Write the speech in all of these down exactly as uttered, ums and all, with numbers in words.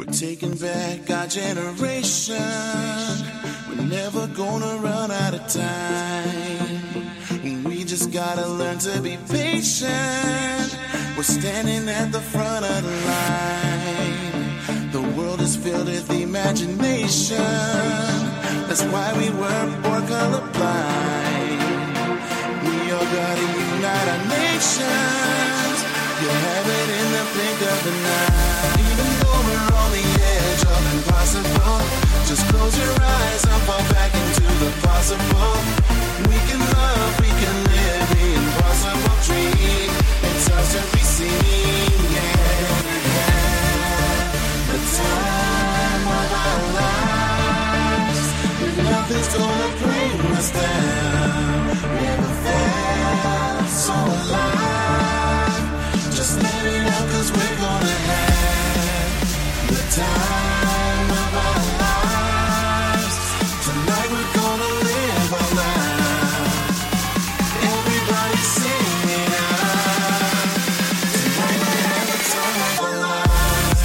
Taking back our generation. We're never gonna run out of time. We just gotta learn to be patient. We're standing at the front of the line. The world is filled with imagination. That's why we were born colorblind. We all gotta unite our nations. You have it in the blink of the night. Even though we're on the edge of impossible, just close your eyes and fall back into the possible. We can love, we can live the impossible dream. It's ours to be seen, yeah, yeah. The time of our lives, nothing's gonna bring us down. Never felt so alive. Just let it out, cause we're gonna have the time of our lives. Tonight we're gonna live our life. Everybody sing it out. Tonight we have the time of our lives.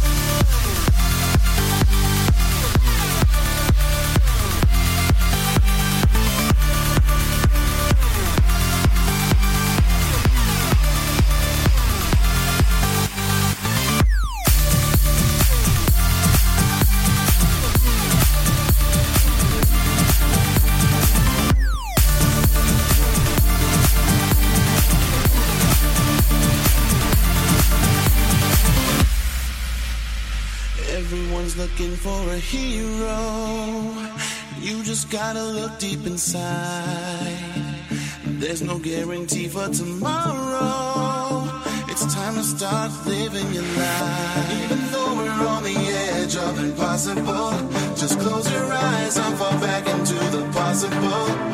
Everyone's looking for a hero. You just gotta look deep inside. There's no guarantee for tomorrow. It's time to start living your life. Even though we're on the edge of impossible, just close your eyes and fall back into the possible.